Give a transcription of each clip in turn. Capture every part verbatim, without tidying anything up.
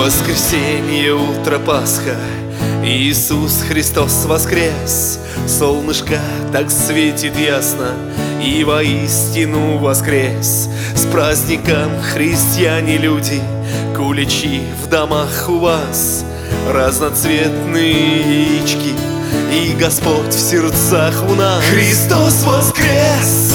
Воскресенье, утро, Пасха, Иисус Христос воскрес. Солнышко так светит ясно, и воистину воскрес. С праздником, христиане люди, куличи в домах у вас, разноцветные яички, и Господь в сердцах у нас. Христос воскрес!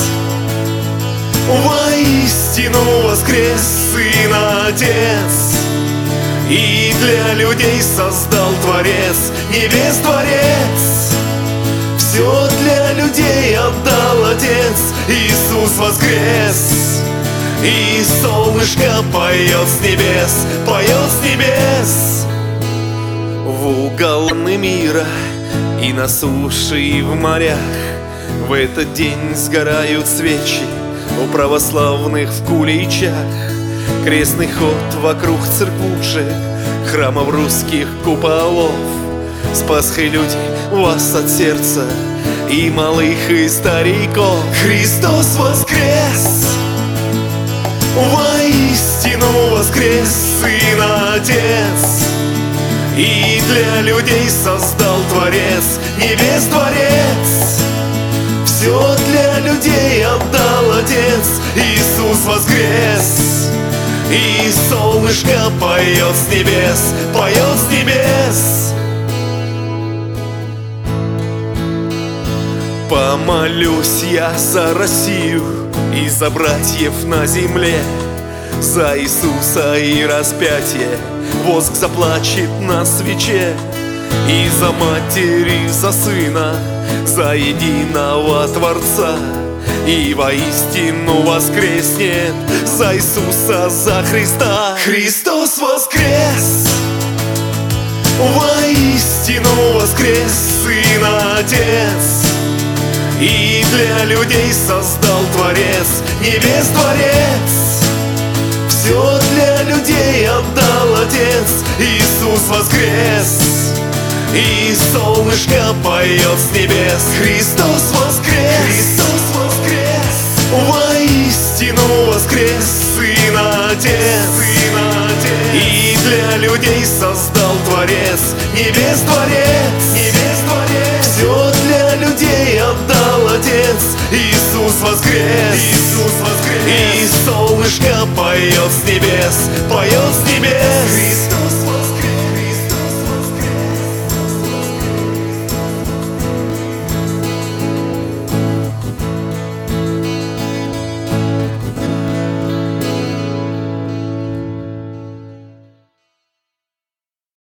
Воистину воскрес Сын Отец, и для людей создал Творец, небес Творец. Все для людей отдал Отец, Иисус воскрес. И солнышко поет с небес, поет с небес. В уголы мира и на суше, и в морях в этот день сгорают свечи у православных в куличах. Крестный ход вокруг церквушек, храмов русских куполов. С Пасхой люди вас от сердца, и малых, и стариков. Христос воскрес! Воистину воскрес Сын Отец, и для людей создал Творец, небес Творец. Все для людей отдал Отец, Иисус воскрес. И солнышко поет с небес, поет с небес. Помолюсь я за Россию и за братьев на земле, за Иисуса и распятие воск заплачет на свече. И за матери, за сына, за единого Творца, и воистину воскреснет за Иисуса, за Христа. Христос воскрес! Воистину воскрес Сын Отец, и для людей создал Творец, небес Творец. Все для людей отдал Отец, Иисус воскрес. И солнышко поет с небес. Христос воскрес! Христос воскрес! Воистину воскрес Сын Отец, Сын Отец. И для людей создал Творец, небес Творец, небес Творец. Все для людей отдал Отец, Иисус воскрес, Иисус воскрес. И солнышко поет с небес, поет с небес. Христос